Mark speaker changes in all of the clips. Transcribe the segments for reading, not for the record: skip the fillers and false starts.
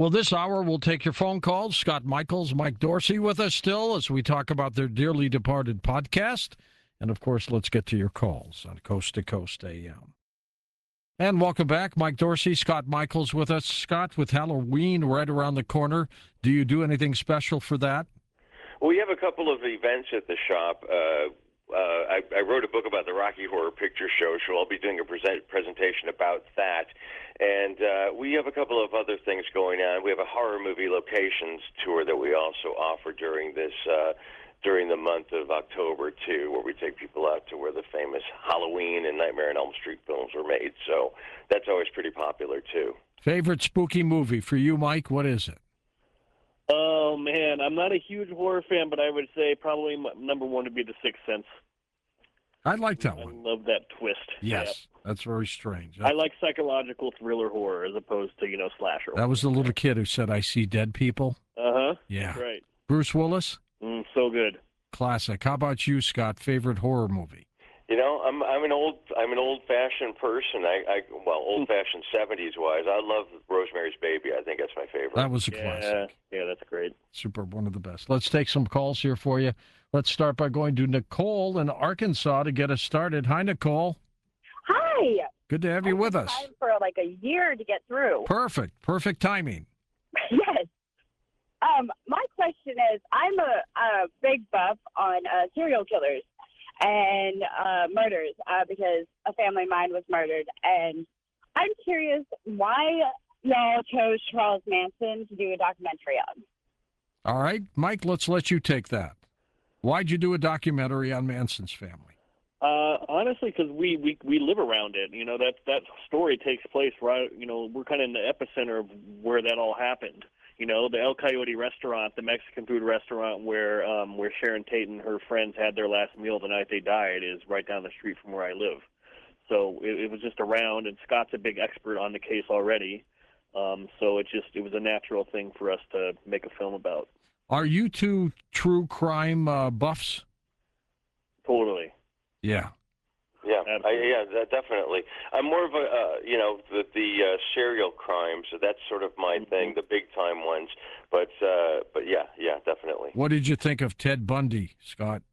Speaker 1: Well, this hour we'll take your phone calls. Scott Michaels, Mike Dorsey with us still as we talk about their dearly departed podcast. And, of course, let's get to your calls on Coast to Coast AM. And welcome back, Mike Dorsey, Scott Michaels with us. Scott, with Halloween right around the corner, do you do anything special for that?
Speaker 2: Well, we have a couple of events at the shop. I wrote a book about the Rocky Horror Picture Show, so I'll be doing a presentation about that. And we have a couple of other things going on. We have a horror movie locations tour that we also offer during this during the month of October, too, where we take people out to where the famous Halloween and Nightmare on Elm Street films were made. So that's always pretty popular, too.
Speaker 1: Favorite spooky movie for you, Mike? What is it?
Speaker 3: Oh, man, I'm not a huge horror fan, but I would say probably number one would be The Sixth Sense.
Speaker 1: I like that one.
Speaker 3: I love that twist.
Speaker 1: Yes, that's very strange.
Speaker 3: I like psychological thriller horror as opposed to, slasher.
Speaker 1: That was the little kid who said, I see dead people.
Speaker 3: Uh-huh.
Speaker 1: Yeah.
Speaker 3: That's right.
Speaker 1: Bruce Willis?
Speaker 3: So good.
Speaker 1: Classic. How about you, Scott? Favorite horror movie?
Speaker 2: I'm an old-fashioned person. Old-fashioned 70s wise. I love Rosemary's Baby. I think that's my favorite.
Speaker 1: That was a classic.
Speaker 3: Yeah, that's great.
Speaker 1: Super, one of the best. Let's take some calls here for you. Let's start by going to Nicole in Arkansas to get us started. Hi, Nicole.
Speaker 4: Hi.
Speaker 1: Good to have you with us.
Speaker 4: Time for like a year to get through.
Speaker 1: Perfect timing.
Speaker 4: Yes. My question is, I'm a big buff on serial killers and murders because a family of mine was murdered. And I'm curious why y'all chose Charles Manson to do a documentary on.
Speaker 1: All right, Mike, let's let you take that. Why'd you do a documentary on Manson's family?
Speaker 3: Honestly, because we live around it. That story takes place right. We're kind of in the epicenter of where that all happened. The El Coyote restaurant, the Mexican food restaurant where Sharon Tate and her friends had their last meal the night they died, is right down the street from where I live. So it was just around, and Scott's a big expert on the case already. So it was a natural thing for us to make a film about.
Speaker 1: Are you two true crime buffs?
Speaker 3: Totally.
Speaker 1: Yeah.
Speaker 2: Yeah, definitely. I'm more of a, the serial crimes. That's sort of my thing, the big time ones. But yeah, definitely.
Speaker 1: What did you think of Ted Bundy, Scott?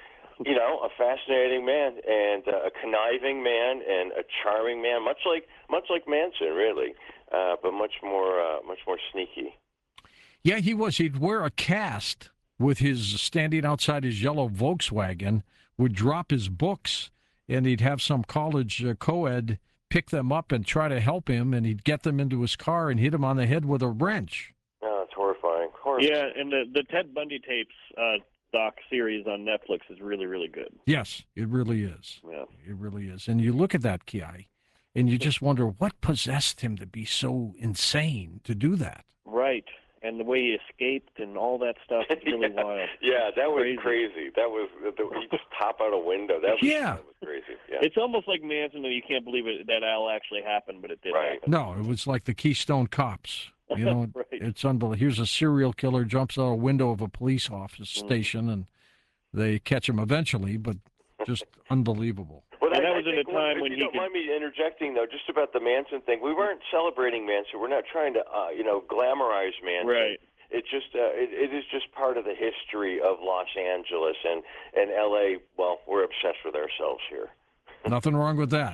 Speaker 2: A fascinating man and a conniving man and a charming man, much like Manson, really, but much more sneaky.
Speaker 1: Yeah, he was. He'd wear a cast with his standing outside his yellow Volkswagen, would drop his books, and he'd have some college co-ed pick them up and try to help him, and he'd get them into his car and hit him on the head with a wrench.
Speaker 2: Oh, it's horrifying.
Speaker 3: Yeah, and the Ted Bundy tapes doc series on Netflix is really, really good.
Speaker 1: Yes, it really is.
Speaker 3: Yeah.
Speaker 1: It really is. And you look at that guy, and you just wonder what possessed him to be so insane to do that.
Speaker 2: Right.
Speaker 3: And the way he escaped and all that stuff is really wild.
Speaker 2: Yeah, that was crazy. That was he just pop out a window. That was crazy. Yeah.
Speaker 3: It's almost like Manson, and you can't believe it that all actually happened, but it did happen.
Speaker 1: No, it was like the Keystone Cops.
Speaker 3: Right.
Speaker 1: It's unbelievable. Here's a serial killer jumps out a window of a police office station, and they catch him eventually, but just unbelievable.
Speaker 2: Well,
Speaker 3: that was at a time when
Speaker 2: you don't mind me interjecting, though, just about the Manson thing. We weren't celebrating Manson. We're not trying to, glamorize Manson.
Speaker 3: Right.
Speaker 2: It's just, it is just part of the history of Los Angeles and L.A. Well, we're obsessed with ourselves here.
Speaker 1: Nothing wrong with that.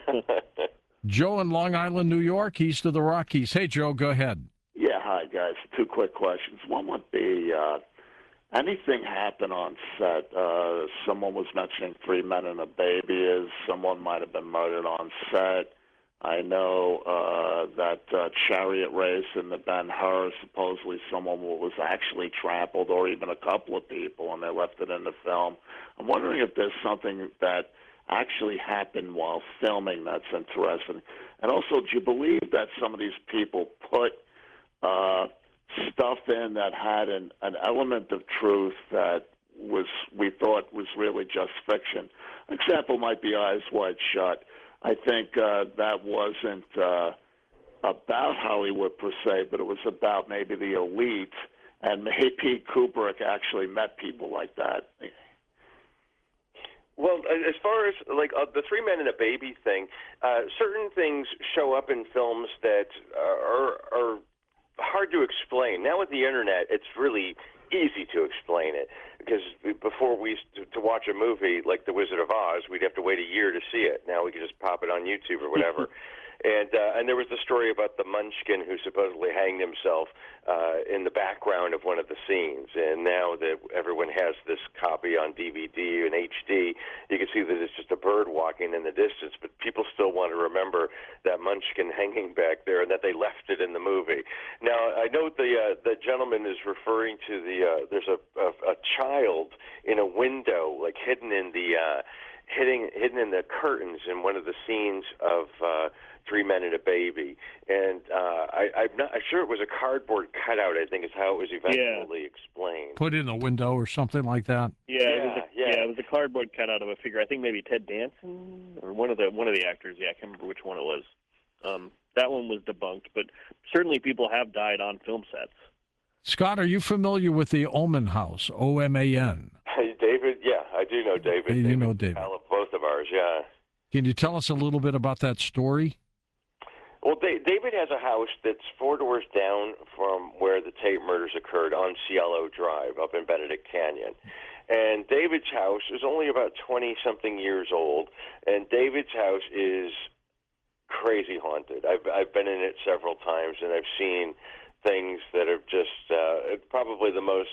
Speaker 1: Joe in Long Island, New York, east of the Rockies. Hey, Joe, go ahead.
Speaker 5: Yeah, hi, guys. Two quick questions. One would be, anything happen on set? Someone was mentioning 3 Men and a Baby. Someone might have been murdered on set. I know that chariot race in the Ben-Hur, supposedly someone was actually trampled, or even a couple of people, and they left it in the film. I'm wondering if there's something that actually happened while filming that's interesting. And also, do you believe that some of these people put stuff in that had an element of truth that we thought was really just fiction? An example might be Eyes Wide Shut. I think that wasn't about Hollywood per se, but it was about maybe the elite, and maybe Kubrick actually met people like that.
Speaker 2: Well, as far as the 3 Men and a Baby thing, certain things show up in films that are hard hard to explain. Now with the internet, it's really easy to explain it, because before we used to watch a movie like The Wizard of Oz, we'd have to wait a year to see it. Now we can just pop it on YouTube or whatever. And there was the story about the Munchkin who supposedly hanged himself in the background of one of the scenes. And now that everyone has this copy on DVD and HD, you can see that it's just a bird walking in the distance. But people still want to remember that Munchkin hanging back there and that they left it in the movie. Now, I know the gentleman is referring to there's a child in a window, like hidden in the curtains in one of the scenes of Three Men and a Baby, and I'm not sure it was a cardboard cutout. I think is how it was eventually explained.
Speaker 1: Put in a window or something like that.
Speaker 3: It was a cardboard cutout of a figure. I think maybe Ted Danson or one of the actors. Yeah, I can't remember which one it was. That one was debunked, but certainly people have died on film sets.
Speaker 1: Scott, are you familiar with the Oman House? OMAN.
Speaker 2: Hey, David, yeah, I do know David.
Speaker 1: Hey, you know David.
Speaker 2: Pal of both of ours, yeah.
Speaker 1: Can you tell us a little bit about that story?
Speaker 2: Well, David has a house that's 4 doors down from where the Tate murders occurred on Cielo Drive up in Benedict Canyon. And David's house is only about 20-something years old, and David's house is crazy haunted. I've been in it several times, and I've seen things that are just probably the most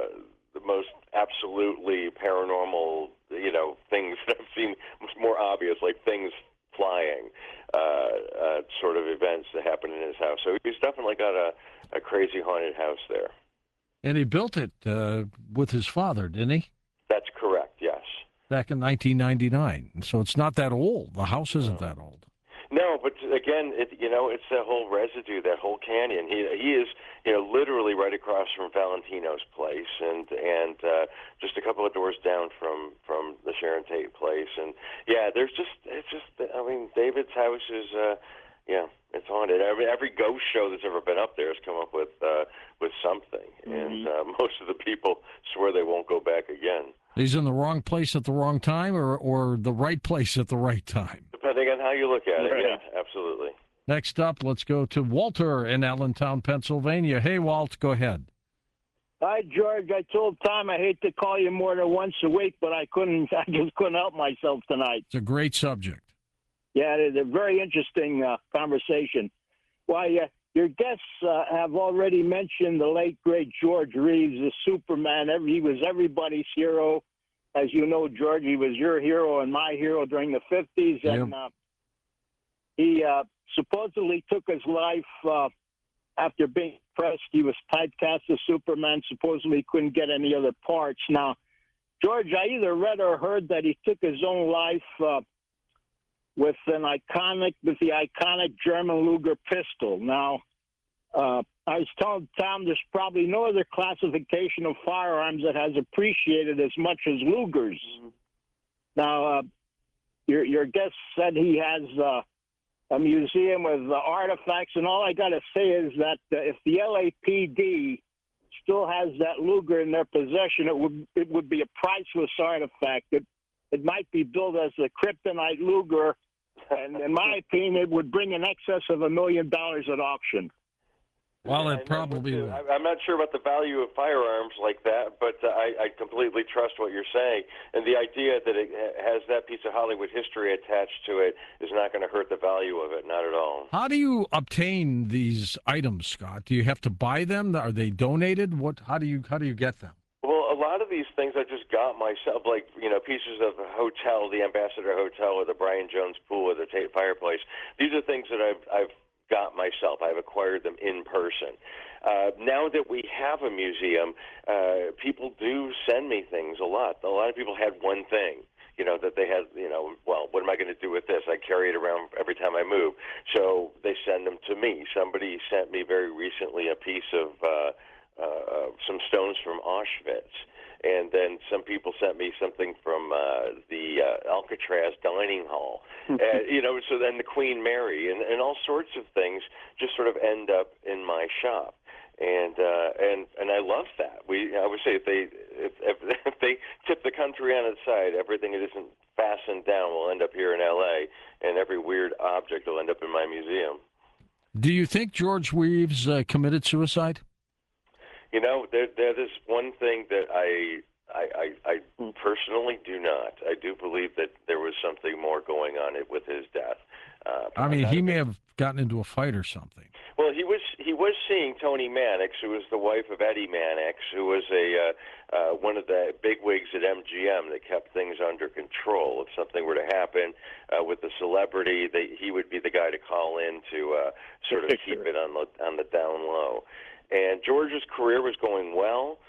Speaker 2: absolutely paranormal, things that I've seen, more obvious, like things flying, sort of events that happen in his house. So he's definitely got a crazy haunted house there.
Speaker 1: And he built it with his father, didn't he?
Speaker 2: That's correct, yes.
Speaker 1: Back in 1999. So it's not that old. The house isn't that old.
Speaker 2: No, but again, it's that whole residue, that whole canyon. He is, literally right across from Valentino's place, and just a couple of doors down from the Sharon Tate place. And yeah, David's house is, it's haunted. Every ghost show that's ever been up there has come up with something, and most of the people swear they won't go back again.
Speaker 1: He's in the wrong place at the wrong time, or the right place at the right time.
Speaker 2: Depending on how you look at it, yeah, absolutely.
Speaker 1: Next up, let's go to Walter in Allentown, Pennsylvania. Hey, Walt, go ahead.
Speaker 6: Hi, George. I told Tom I hate to call you more than once a week, but I just couldn't help myself tonight.
Speaker 1: It's a great subject.
Speaker 6: Yeah, it's a very interesting conversation. Why, your guests have already mentioned the late, great George Reeves, the Superman. He was everybody's hero. As you know, George, he was your hero and my hero during the 50s. And he supposedly took his life after being pressed. He was typecast as Superman, supposedly couldn't get any other parts. Now, George, I either read or heard that he took his own life with the iconic German Luger pistol. Now, I was telling Tom there's probably no other classification of firearms that has appreciated as much as Lugers. Now, your guest said he has a museum with artifacts, and all I got to say is that if the LAPD still has that Luger in their possession, it would be a priceless artifact. It might be billed as the Kryptonite Luger, and in my opinion, it would bring in excess of $1 million at auction.
Speaker 1: Well, it probably would.
Speaker 2: I'm not sure about the value of firearms like that, but I completely trust what you're saying. And the idea that it has that piece of Hollywood history attached to it is not going to hurt the value of it, not at all.
Speaker 1: How do you obtain these items, Scott? Do you have to buy them? Are they donated? How do you get them?
Speaker 2: Well, a lot of these things I just got myself, like, pieces of the hotel, the Ambassador Hotel or the Brian Jones Pool or the Tate Fireplace. These are things that I've got myself. I've acquired them in person. Now that we have a museum, people do send me things a lot. A lot of people had one thing, that they had, well, what am I going to do with this? I carry it around every time I move. So they send them to me. Somebody sent me very recently a piece of some stones from Auschwitz. And then some people sent me something from the Alcatraz dining hall, so then the Queen Mary and all sorts of things just sort of end up in my shop. And I love that. I would say if they tip the country on its side, everything that isn't fastened down will end up here in L.A., and every weird object will end up in my museum.
Speaker 1: Do you think George Reeves committed suicide?
Speaker 2: You know, that is one thing that I personally do not. I do believe that there was something more going on with his death.
Speaker 1: I mean, he may have gotten into a fight or something.
Speaker 2: Well, he was seeing Toni Mannix, who was the wife of Eddie Mannix, who was one of the bigwigs at MGM that kept things under control. If something were to happen with the celebrity, he would be the guy to call in to sort of keep it on the down low. And George's career was going well.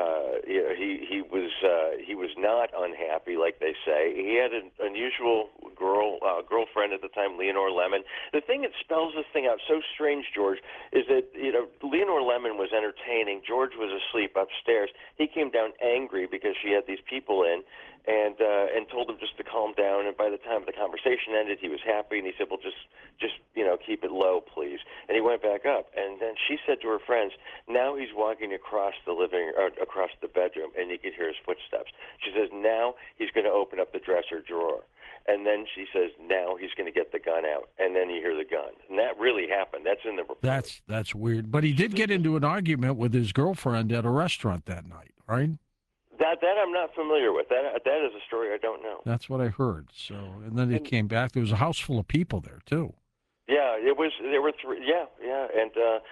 Speaker 2: He was not unhappy, like they say. He had an unusual girlfriend at the time, Leonore Lemon. The thing that spells this thing out so strange, George, is that Leonore Lemon was entertaining. George was asleep upstairs. He came down angry because she had these people in, and told him just to calm down. And by the time the conversation ended, he was happy, and he said, "Well, just keep it low, please." And he went back up, and then she said to her friends, "Now he's walking across across the bedroom, and you could hear his footsteps." She says, "Now he's going to open up the dresser drawer." And then she says, "Now he's going to get the gun out." And then you hear the gun. And that really happened. That's in the report.
Speaker 1: That's weird. But he did get into an argument with his girlfriend at a restaurant that night, right?
Speaker 2: That I'm not familiar with. That is a story I don't know.
Speaker 1: That's what I heard. So, and then he came back. There was a house full of people there too.
Speaker 2: Yeah, it was. There were three. Yeah, and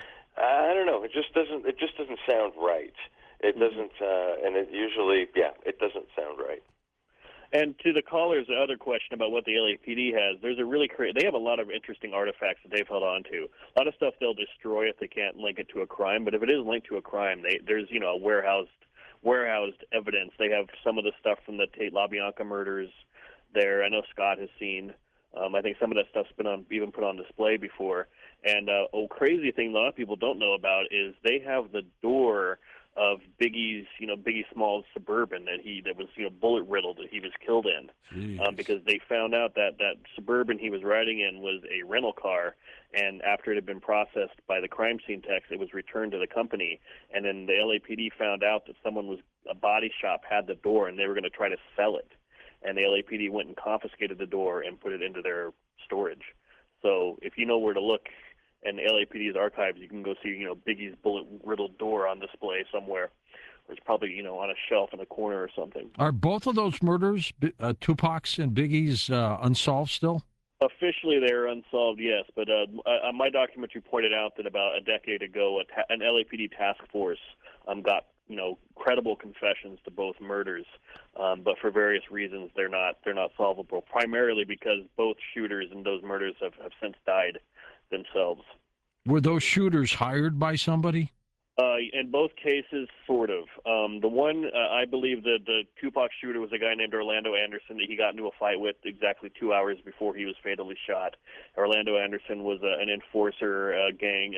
Speaker 2: I don't know. It just doesn't sound right. It doesn't, and it usually, it doesn't sound right.
Speaker 3: And to the caller's other question about what the LAPD has, there's a really they have a lot of interesting artifacts that they've held on to. A lot of stuff they'll destroy if they can't link it to a crime, but if it is linked to a crime, there's a warehoused evidence. They have some of the stuff from the Tate LaBianca murders there. I know Scott has seen. I think some of that stuff's been even put on display before. And a crazy thing a lot of people don't know about is they have the door of Biggie Small's Suburban that was bullet riddled that he was killed in, because they found out that Suburban he was riding in was a rental car, and after it had been processed by the crime scene techs, it was returned to the company, and then the LAPD found out that a body shop had the door, and they were going to try to sell it, and the LAPD went and confiscated the door and put it into their storage. So if you know where to look in the LAPD's archives, you can go see, Biggie's bullet-riddled door on display somewhere. It's probably, on a shelf in a corner or something.
Speaker 1: Are both of those murders, Tupac's and Biggie's, unsolved still?
Speaker 3: Officially, they're unsolved, yes. But my documentary pointed out that about a decade ago, an LAPD task force got, credible confessions to both murders. But for various reasons, they're not solvable. Primarily because both shooters in those murders have since died themselves.
Speaker 1: Were those shooters hired by somebody?
Speaker 3: In both cases, sort of. The one, I believe the Tupac shooter was a guy named Orlando Anderson that he got into a fight with exactly 2 hours before he was fatally shot. Orlando Anderson was an enforcer, gang,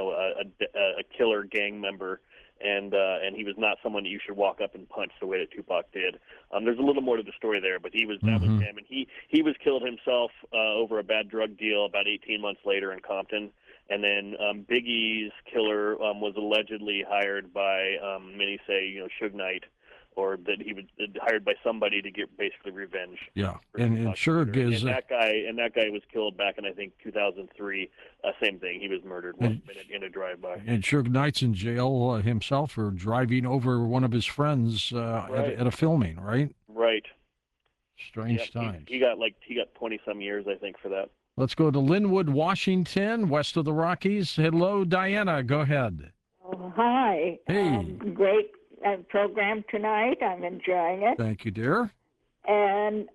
Speaker 3: a killer gang member, and he was not someone that you should walk up and punch the way that Tupac did. There's a little more to the story there, but that was him, and he was killed himself over a bad drug deal about 18 months later in Compton. And then Biggie's killer was allegedly hired by, many say, Suge Knight, or that he was hired by somebody to get basically revenge.
Speaker 1: Yeah, and Suge is...
Speaker 3: And that guy was killed back in, I think, 2003. Same thing. He was murdered 1 minute in a drive-by.
Speaker 1: And Suge Knight's in jail himself for driving over one of his friends at a filming, right?
Speaker 3: Right.
Speaker 1: Strange times.
Speaker 3: He got 20-some years, I think, for that.
Speaker 1: Let's go to Linwood, Washington, west of the Rockies. Hello, Diana. Go ahead.
Speaker 7: Oh, hi.
Speaker 1: Hey.
Speaker 7: Great program tonight. I'm enjoying it.
Speaker 1: Thank you, dear.
Speaker 7: And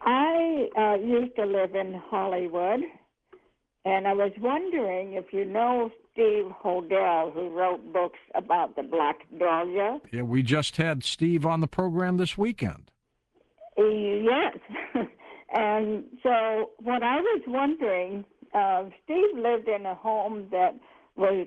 Speaker 7: I used to live in Hollywood, and I was wondering if you know Steve Hodel, who wrote books about the Black Dahlia.
Speaker 1: Yeah, we just had Steve on the program this weekend.
Speaker 7: Yes. And so what I was wondering, Steve lived in a home that was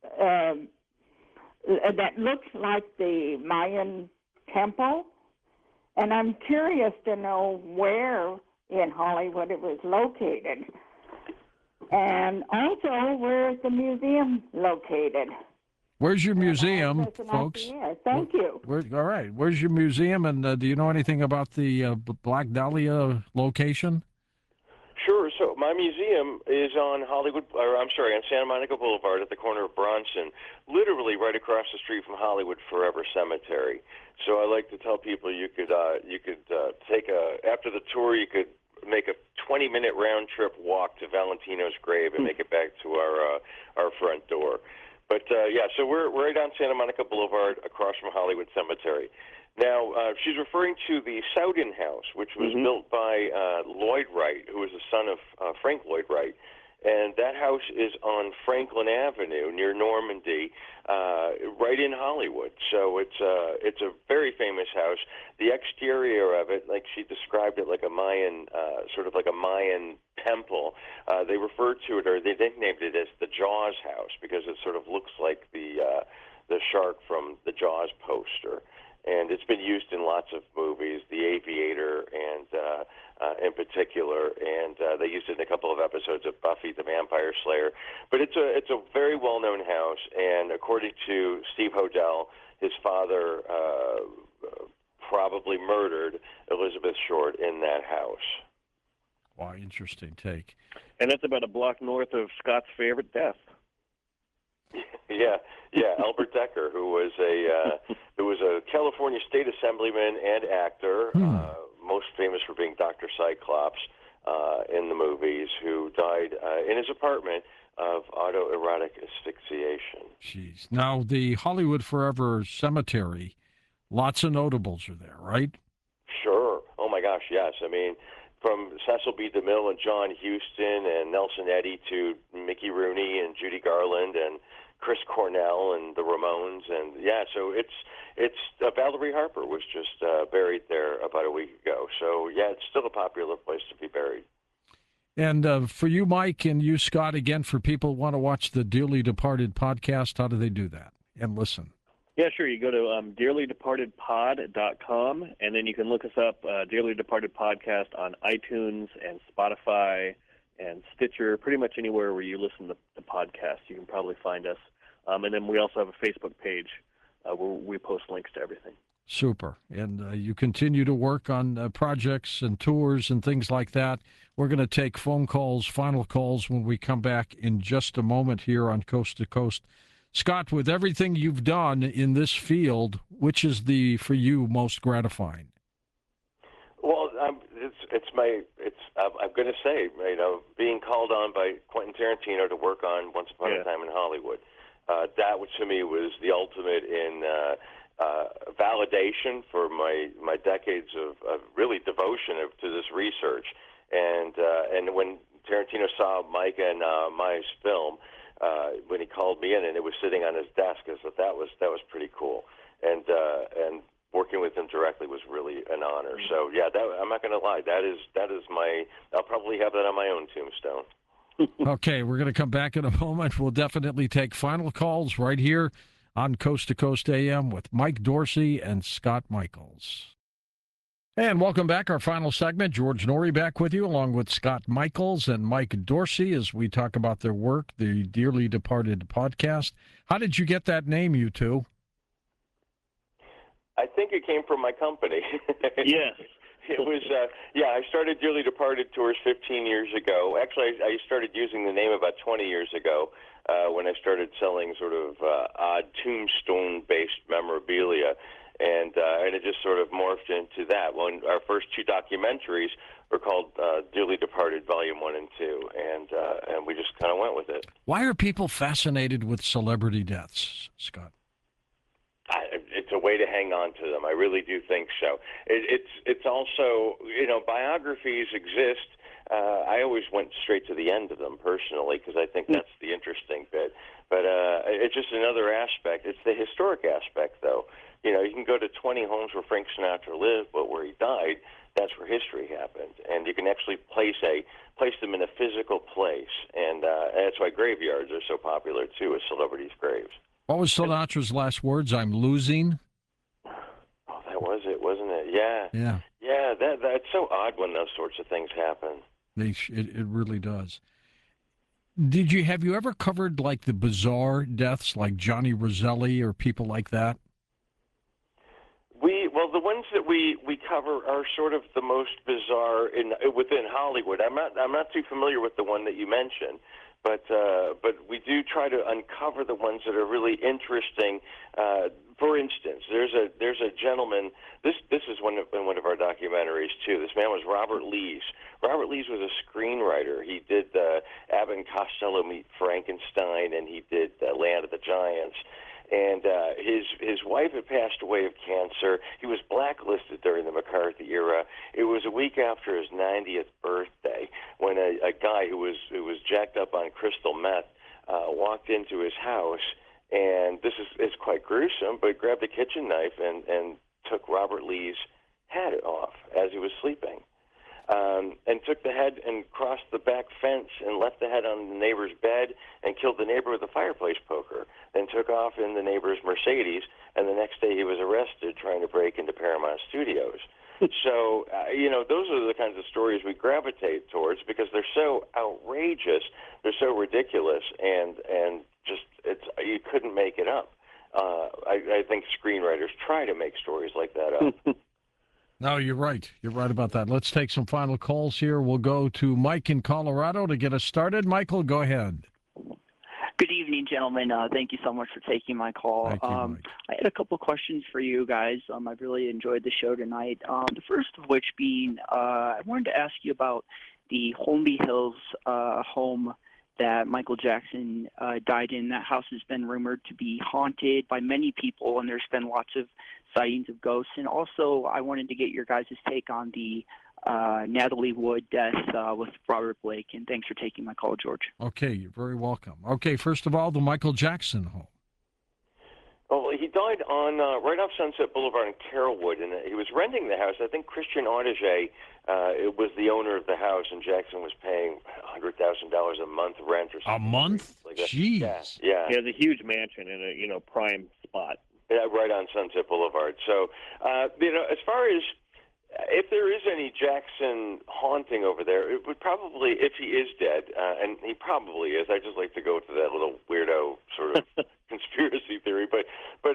Speaker 7: that looks like the Mayan temple, and I'm curious to know where in Hollywood it was located, and also where is the museum located.
Speaker 1: Where's your museum, folks?
Speaker 7: Thank you.
Speaker 1: All right. Where's your museum, and do you know anything about the Black Dahlia location?
Speaker 2: Sure. so my museum is on Santa Monica Boulevard at the corner of Bronson, literally right across the street from Hollywood Forever Cemetery. So I like to tell people you could after the tour, you could make a 20-minute round trip walk to Valentino's grave and make it back to our front door. But so we're right on Santa Monica Boulevard across from Hollywood Cemetery. Now, she's referring to the Sowden House, which was built by Lloyd Wright, who was the son of Frank Lloyd Wright. And that house is on Franklin Avenue near Normandy, right in Hollywood. So it's a very famous house. The exterior of it, like she described it, like a Mayan, sort of like a Mayan temple. They referred to it, or they nicknamed it as the Jaws house, because it sort of looks like the shark from the Jaws poster. And it's been used in lots of movies, The Aviator, and in particular, and they used it in a couple of episodes of Buffy the Vampire Slayer. But it's a very well-known house, and according to Steve Hodel, his father probably murdered Elizabeth Short in that house.
Speaker 1: Wow, interesting take.
Speaker 3: And that's about a block north of Scott's favorite death.
Speaker 2: Yeah, Albert Decker, who was a California state assemblyman and actor, most famous for being Dr. Cyclops in the movies, who died in his apartment of autoerotic asphyxiation.
Speaker 1: Jeez. Now, the Hollywood Forever Cemetery, lots of notables are there, right?
Speaker 2: Sure. Oh, my gosh, yes. I mean, from Cecil B. DeMille and John Huston and Nelson Eddy to Mickey Rooney and Judy Garland and Chris Cornell and the Ramones, and so it's Valerie Harper was just buried there about a week ago. So it's still a popular place to be buried.
Speaker 1: And for you, Mike, and you, Scott, again, for people who want to watch the Dearly Departed podcast, how do they do that and listen?
Speaker 3: Yeah, sure. You go to dearlydepartedpod.com, and then you can look us up, Dearly Departed Podcast, on iTunes and Spotify and Stitcher, pretty much anywhere where you listen to podcasts. You can probably find us. And then we also have a Facebook page where we post links to everything.
Speaker 1: Super. And you continue to work on projects and tours and things like that. We're going to take phone calls, final calls, when we come back in just a moment here on Coast to Coast. Scott, with everything you've done in this field, which is for you, most gratifying?
Speaker 2: Well, I'm going to say, being called on by Quentin Tarantino to work on Once Upon a Time in Hollywood, that to me was the ultimate in validation for my decades of really devotion to this research. And when Tarantino saw Mike and my film, when he called me in and it was sitting on his desk, I thought that was pretty cool. And working with him directly was really an honor. So I'm not going to lie. That is I'll probably have that on my own tombstone.
Speaker 1: Okay, we're going to come back in a moment. We'll definitely take final calls right here on Coast to Coast AM with Mike Dorsey and Scott Michaels. And welcome back. Our final segment. George Noory back with you, along with Scott Michaels and Mike Dorsey, as we talk about their work, the Dearly Departed podcast. How did you get that name, you two?
Speaker 2: I think it came from my company.
Speaker 3: Yes.
Speaker 2: It was, I started Dearly Departed Tours 15 years ago. Actually, I started using the name about 20 years ago when I started selling sort of odd tombstone-based memorabilia, and it just sort of morphed into that. When our first two documentaries were called Dearly Departed Volume 1 and 2, and we just kind of went with it.
Speaker 1: Why are people fascinated with celebrity deaths, Scott?
Speaker 2: It's a way to hang on to them. I really do think so. It's also, biographies exist. I always went straight to the end of them personally because I think that's the interesting bit. But it's just another aspect. It's the historic aspect, though. You can go to 20 homes where Frank Sinatra lived, but where he died, that's where history happened. And you can actually place them in a physical place. And that's why graveyards are so popular, too, as celebrities' graves.
Speaker 1: What was Sinatra's last words? I'm losing.
Speaker 2: Oh, that was it, wasn't it? Yeah. Yeah, that's so odd when those sorts of things happen.
Speaker 1: It really does. Have you ever covered like the bizarre deaths like Johnny Roselli or people like that?
Speaker 2: the ones that we cover are sort of the most bizarre within Hollywood. I'm not too familiar with the one that you mentioned, but we do try to uncover the ones that are really interesting. For instance, there's a gentleman. This is in one of our documentaries too. This man was Robert Lees. Robert Lees was a screenwriter. He did Abbott and Costello Meet Frankenstein, and he did Land of the Giants. And his wife had passed away of cancer. He was blacklisted during the McCarthy era. It was a week after his 90th birthday when a guy who was jacked up on crystal meth walked into his house, and it's quite gruesome, but grabbed a kitchen knife and took Robert Lee's head off as he was sleeping. And took the head and crossed the back fence and left the head on the neighbor's bed and killed the neighbor with a fireplace poker, then took off in the neighbor's Mercedes, and the next day he was arrested trying to break into Paramount Studios. So, those are the kinds of stories we gravitate towards because they're so outrageous, they're so ridiculous, and just you couldn't make it up. I think screenwriters try to make stories like that up.
Speaker 1: No, you're right. You're right about that. Let's take some final calls here. We'll go to Mike in Colorado to get us started. Michael, go ahead.
Speaker 8: Good evening, gentlemen. Thank you so much for taking my call.
Speaker 1: Thank you, Mike.
Speaker 8: I had a couple questions for you guys. I really enjoyed the show tonight. The first of which being, I wanted to ask you about the Holmby Hills home that Michael Jackson died in. That house has been rumored to be haunted by many people, and there's been lots of sightings of ghosts. And also, I wanted to get your guys' take on the Natalie Wood death with Robert Blake. And thanks for taking my call, George.
Speaker 1: Okay, you're very welcome. Okay, first of all, the Michael Jackson home.
Speaker 2: Well, he died on right off Sunset Boulevard in Carrollwood, and he was renting the house. I think Christian Audiger was the owner of the house, and Jackson was paying $100,000 a month rent or something.
Speaker 1: A month?
Speaker 2: Like that.
Speaker 1: Jeez.
Speaker 2: Yeah.
Speaker 3: He has a huge mansion in a prime spot.
Speaker 2: Yeah, right on Sunset Boulevard. So, as far as if there is any Jackson haunting over there, it would probably, if he is dead, and he probably is. I just like to go to that little weirdo sort of conspiracy theory. But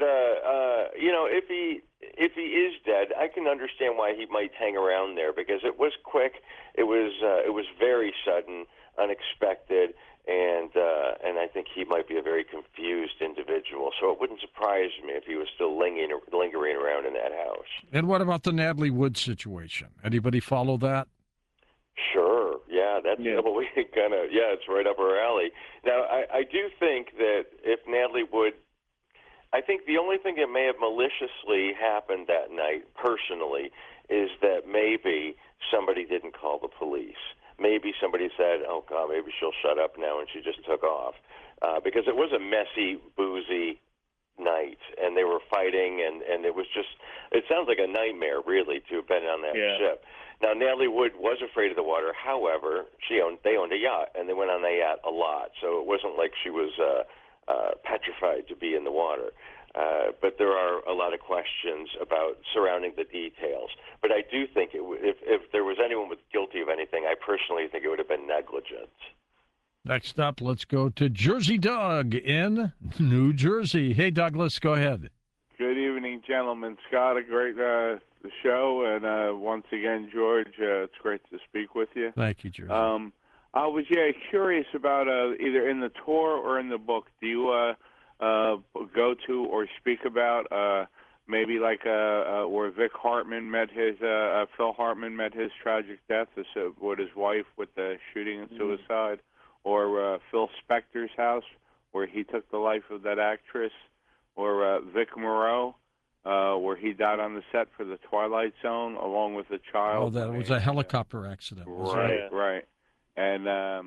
Speaker 2: if he is dead, I can understand why he might hang around there because it was quick, it was very sudden, unexpected. And I think he might be a very confused individual. So it wouldn't surprise me if he was still lingering around in that house.
Speaker 1: And what about the Natalie Wood situation? Anybody follow that?
Speaker 2: Sure. Yeah, that's we kind of it's right up our alley. Now, I do think that if Natalie Wood, I think the only thing that may have maliciously happened that night, personally, is that maybe somebody didn't call the police. Maybe somebody said, oh, God, maybe she'll shut up now, and she just took off. Because it was a messy, boozy night, and they were fighting, and it was just, it sounds like a nightmare, really, to have been on that ship. Now, Natalie Wood was afraid of the water. However, they owned a yacht, and they went on the yacht a lot. So it wasn't like she was petrified to be in the water. But there are a lot of questions about surrounding the details. But I do think if there was anyone guilty of anything, I personally think it would have been negligence.
Speaker 1: Next up, let's go to Jersey Doug in New Jersey. Hey, Douglas, go ahead.
Speaker 9: Good evening, gentlemen. Scott, a great show. And once again, George, it's great to speak with you.
Speaker 1: Thank you, Jersey.
Speaker 9: I was curious about either in the tour or in the book, do you go to or speak about maybe like where Vic Hartman met Phil Hartman met his tragic death with his wife with the shooting and suicide, or Phil Spector's house where he took the life of that actress, or Vic Moreau where he died on the set for The Twilight Zone along with a child.
Speaker 1: Oh, that was a helicopter accident.
Speaker 9: Right. And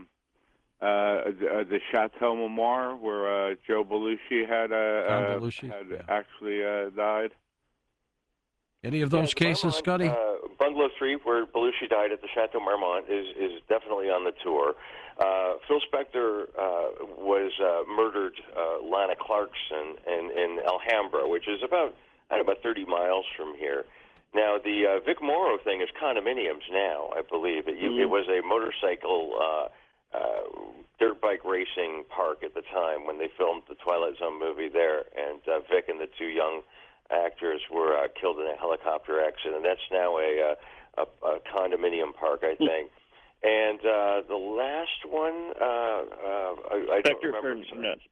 Speaker 9: the Chateau Marmont, where Joe Belushi had actually died.
Speaker 1: Any of those cases, Scotty?
Speaker 2: Bungalow 3, where Belushi died at the Chateau Marmont, is definitely on the tour. Phil Spector was murdered, Lana Clarkson, in Alhambra, which is about 30 miles from here. Now, the Vic Morrow thing is condominiums now, I believe. It was a motorcycle dirt bike racing park at the time when they filmed the Twilight Zone movie there, and Vic and the two young actors were killed in a helicopter accident. That's now a condominium park, I think. And the last one, I don't remember.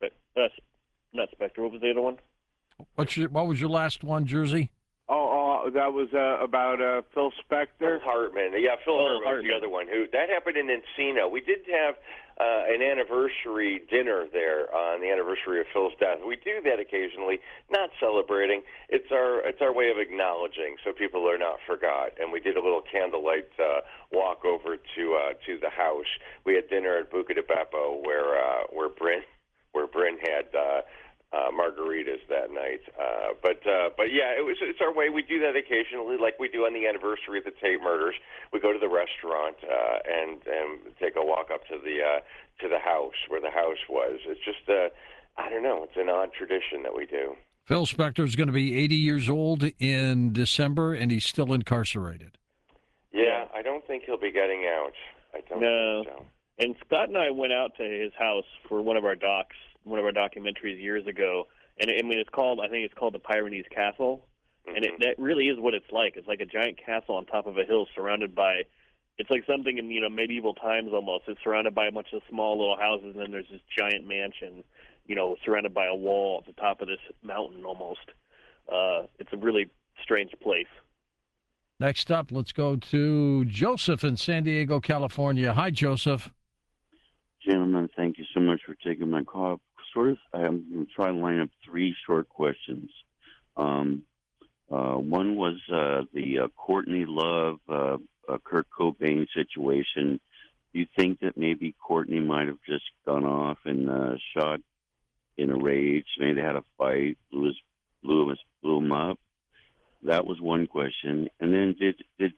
Speaker 3: Not Spectre. What was the other one?
Speaker 1: What was your last one, Jersey?
Speaker 9: That was about Phil Spector.
Speaker 2: Phil Hartman. Yeah, Phil Hartman was the other one. That happened in Encino. We did have an anniversary dinner there on the anniversary of Phil's death. We do that occasionally, not celebrating. It's our way of acknowledging, so people are not forgot. And we did a little candlelight walk over to the house. We had dinner at Buca di Beppo, where Bryn had margaritas that night. But yeah, it's our way. We do that occasionally, like we do on the anniversary of the Tate murders. We go to the restaurant and take a walk up to the house where the house was. It's just I don't know. It's an odd tradition that we do.
Speaker 1: Phil Spector is going to be 80 years old in December, and he's still incarcerated.
Speaker 2: Yeah, I don't think he'll be getting out. I don't think so.
Speaker 3: And Scott and I went out to his house for one of our documentaries years ago, and I think it's called the Pyrenees Castle, and that really is what it's like. It's like a giant castle on top of a hill, surrounded by. It's like something in medieval times almost. It's surrounded by a bunch of small little houses, and then there's this giant mansion, surrounded by a wall at the top of this mountain almost. It's a really strange place.
Speaker 1: Next up, let's go to Joseph in San Diego, California. Hi, Joseph.
Speaker 10: Gentlemen, thank you so much for taking my call. I'm going to try to line up three short questions. One was the Courtney Love, Kurt Cobain situation. Do you think that maybe Courtney might have just gone off and shot in a rage? Maybe they had a fight, blew him up. That was one question. And then did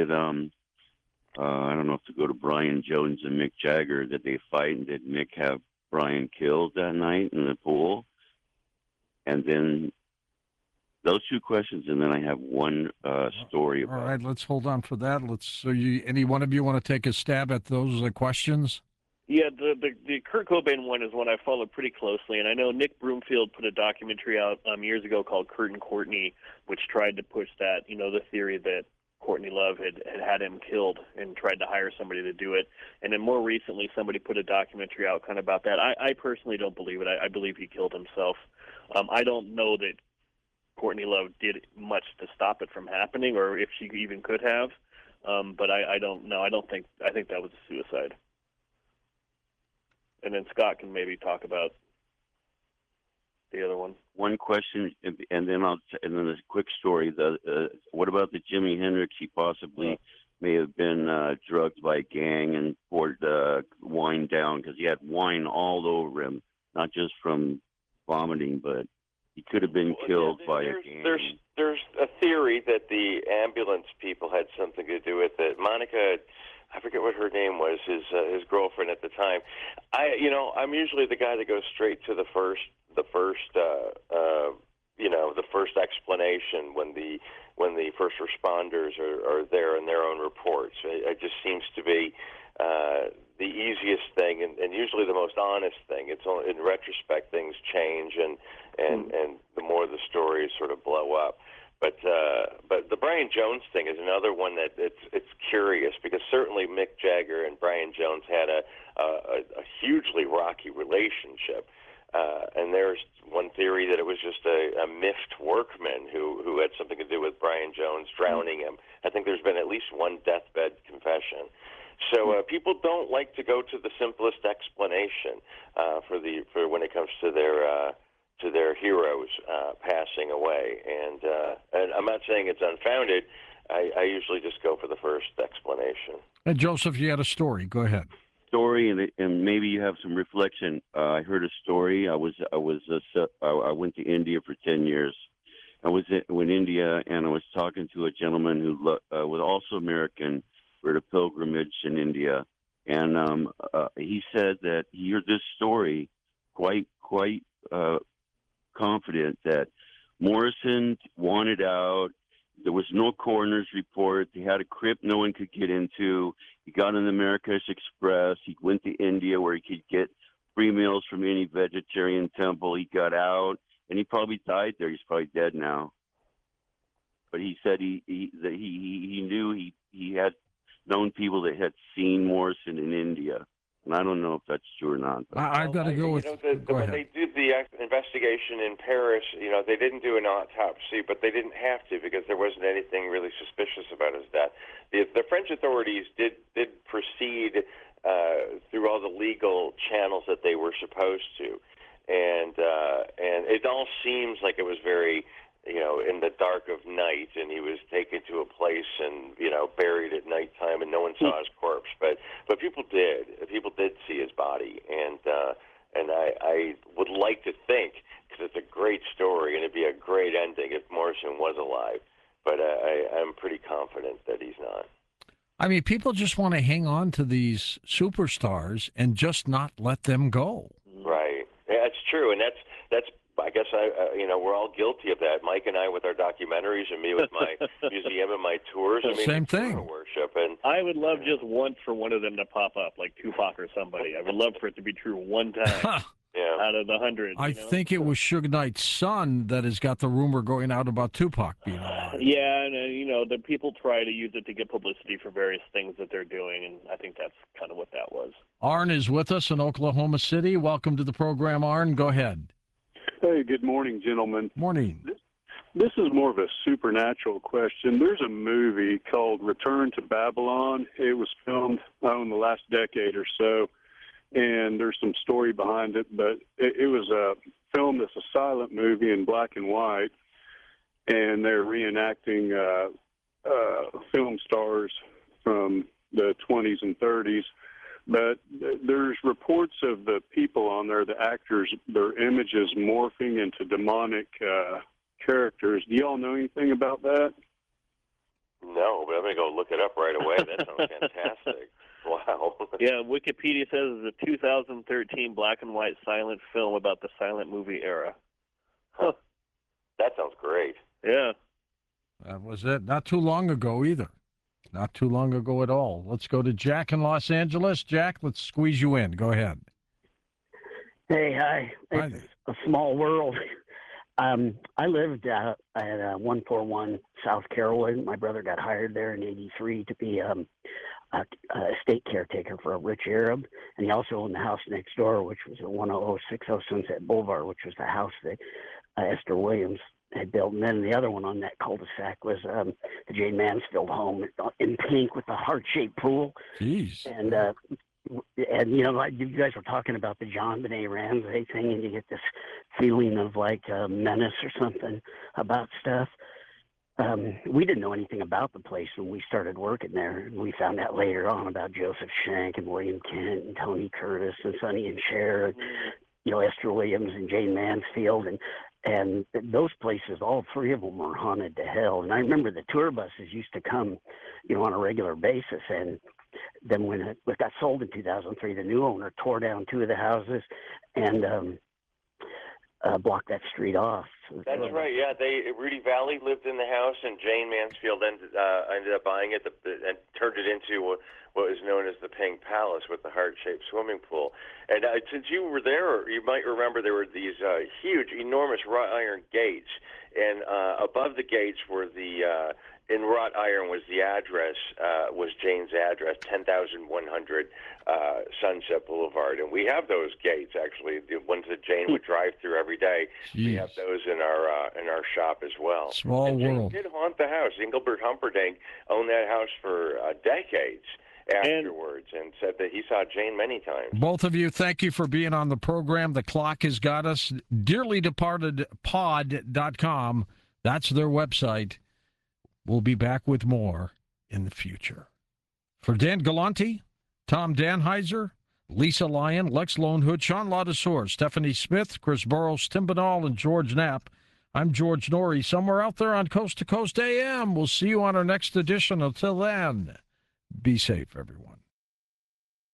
Speaker 10: I don't know if to go to Brian Jones and Mick Jagger, did they fight, and did Mick have Brian killed that night in the pool? And then those two questions, and then I have one story about.
Speaker 1: All right, let's hold on for that. Any one of you want to take a stab at those questions?
Speaker 3: Yeah, the Kurt Cobain one is one I followed pretty closely, and I know Nick Broomfield put a documentary out years ago called Kurt and Courtney, which tried to push that, the theory that Courtney Love had him killed and tried to hire somebody to do it. And then more recently, somebody put a documentary out kind of about that. I personally don't believe it. I believe he killed himself. I don't know that Courtney Love did much to stop it from happening, or if she even could have. But I don't know. I think that was a suicide. And then Scott can maybe talk about the other one.
Speaker 10: One question, and then a quick story. What about the Jimi Hendrix? He possibly may have been drugged by a gang and poured wine down, because he had wine all over him, not just from vomiting, but he could have been killed by a gang.
Speaker 2: There's a theory that the ambulance people had something to do with it. Monica, I forget what her name was, his girlfriend at the time. I'm usually the guy that goes straight to the first explanation when the first responders are there in their own reports. It just seems to be the easiest thing and usually the most honest thing. It's only, in retrospect, things change and the more the stories sort of blow up. But the Brian Jones thing is another one that it's curious, because certainly Mick Jagger and Brian Jones had a hugely rocky relationship. And there's one theory that it was just a miffed workman who had something to do with Brian Jones drowning him. I think there's been at least one deathbed confession. So people don't like to go to the simplest explanation for when it comes to their heroes passing away. And I'm not saying it's unfounded. I usually just go for the first explanation.
Speaker 1: And Joseph, you had a story. Go ahead.
Speaker 10: Story, and maybe you have some reflection. I heard a story. I went to India for 10 years. I was in India, and I was talking to a gentleman who was also American, for a pilgrimage in India, and he said that he heard this story, quite confident, that Morrison wanted out. There was no coroner's report. They had a crypt no one could get into. He got on the American Express. He went to India where he could get free meals from any vegetarian temple. He got out, and he probably died there. He's probably dead now. but he said he knew he had known people that had seen Morrison in India. And I don't know if that's true or not. But.
Speaker 1: I've got to go with. Go
Speaker 2: when
Speaker 1: ahead.
Speaker 2: they did the investigation in Paris, they didn't do an autopsy, but they didn't have to because there wasn't anything really suspicious about his death. The French authorities did proceed through all the legal channels that they were supposed to, and it all seems like it was very, in the dark of night, and he was taken to a place and buried at nighttime, and no one saw his corpse. But people did see his body, and I would like to think, because it's a great story and it'd be a great ending if Morrison was alive. But I'm pretty confident that he's not.
Speaker 1: I mean, people just want to hang on to these superstars and just not let them go.
Speaker 2: Right. Yeah, that's true, and that's. I guess we're all guilty of that. Mike and I with our documentaries, and me with my museum and my tours. I mean,
Speaker 1: Same thing.
Speaker 2: Worship, and
Speaker 3: I would love just once for one of them to pop up, like Tupac or somebody. I would love for it to be true one time.
Speaker 2: Yeah.
Speaker 3: Out of the 100.
Speaker 1: I think it was Suge Knight's son that has got the rumor going out about Tupac being alive.
Speaker 3: Yeah, and the people try to use it to get publicity for various things that they're doing, and I think that's kind of what that was.
Speaker 1: Arn is with us in Oklahoma City. Welcome to the program, Arn. Go ahead.
Speaker 11: Hey, good morning, gentlemen.
Speaker 1: Morning.
Speaker 11: This is more of a supernatural question. There's a movie called Return to Babylon. It was filmed in the last decade or so, and there's some story behind it, but it was filmed as a silent movie in black and white, and they're reenacting film stars from the 20s and 30s. But there's reports of the people on there, the actors, their images morphing into demonic characters. Do y'all know anything about that?
Speaker 2: No, but I'm going to go look it up right away. That sounds fantastic. Wow.
Speaker 3: Yeah, Wikipedia says it's a 2013 black and white silent film about the silent movie era.
Speaker 2: Huh. That sounds great.
Speaker 3: Yeah.
Speaker 1: That was it. Not too long ago either. Not too long ago at all. Let's go to Jack in Los Angeles. Jack, let's squeeze you in. Go ahead.
Speaker 12: Hey, hi.
Speaker 1: Hi
Speaker 12: It's
Speaker 1: there.
Speaker 12: a small world. I lived at 141 South Carrollwood. My brother got hired there in '83 to be a estate caretaker for a rich Arab, and he also owned the house next door, which was at 10060 Sunset Boulevard, which was the house that Esther Williams had built. And then the other one on that cul-de-sac was the Jane Mansfield home in pink with the heart-shaped pool.
Speaker 1: Jeez.
Speaker 12: And like you guys were talking about the John Benet Ramsey thing, and you get this feeling of like menace or something about stuff. We didn't know anything about the place when we started working there. We found out later on about Joseph Schenck and William Kent and Tony Curtis and Sonny and Cher, and, Esther Williams and Jane Mansfield, and those places, all three of them were haunted to hell. And I remember the tour buses used to come, on a regular basis. And then when it got sold in 2003, the new owner tore down two of the houses and blocked that street off.
Speaker 2: That's right. Yeah, Rudy Valley lived in the house, and Jane Mansfield ended up buying it and turned it into what was known as the Pink Palace with the heart-shaped swimming pool. And since you were there, you might remember there were these huge, enormous wrought iron gates, and above the gates were in wrought iron was the address, was Jane's address, 10,100 Sunset Boulevard. And we have those gates, actually, the ones that Jane would drive through every day.
Speaker 1: Jeez.
Speaker 2: We have those in our shop as well.
Speaker 1: Small
Speaker 2: and Jane
Speaker 1: world.
Speaker 2: did haunt the house. Engelbert Humperdinck owned that house for decades afterwards and said that he saw Jane many times.
Speaker 1: Both of you, thank you for being on the program. The clock has got us. DearlyDepartedPod.com. That's their website. We'll be back with more in the future. For Dan Galante, Tom Danheiser, Lisa Lyon, Lex Lonehood, Sean Ladouceur, Stephanie Smith, Chris Burrows, Tim Banal, and George Knapp, I'm George Norrie, somewhere out there on Coast to Coast AM. We'll see you on our next edition. Until then, be safe, everyone.